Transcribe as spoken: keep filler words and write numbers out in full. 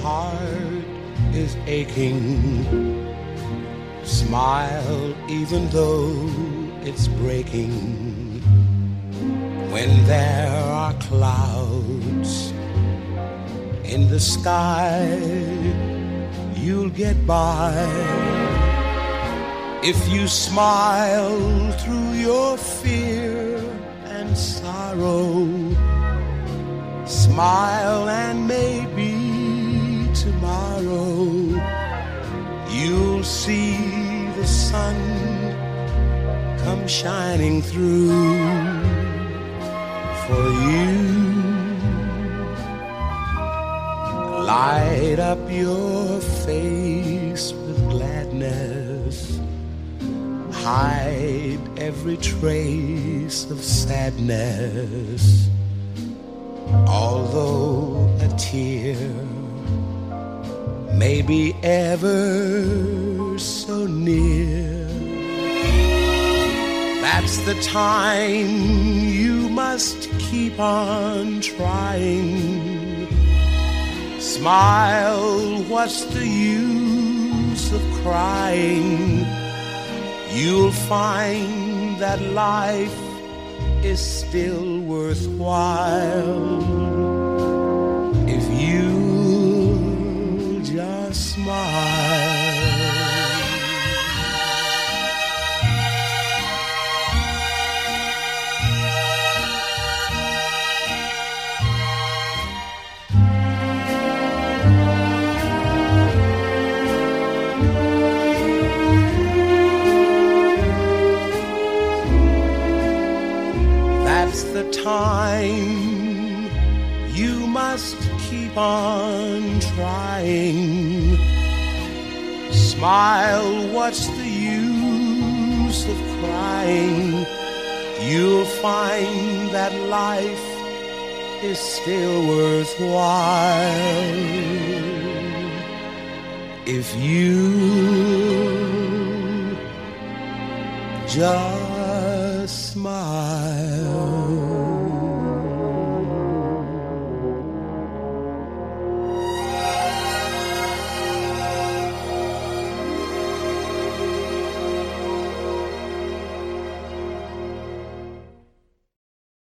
heart is aching, smile even though it's breaking. When there are clouds in the sky, you'll get by if you smile through your fear and sorrow. Smile and maybe tomorrow you'll see the sun come shining through for you. Light up your face with gladness, hide every trace of sadness. Although a tear may be ever so near, that's the time you must keep on trying. Smile, what's the use of crying? You'll find that life is still worthwhile if you just smile. That's the time you must keep on trying. Smile, what's the use of crying? You'll find that life is still worthwhile if you just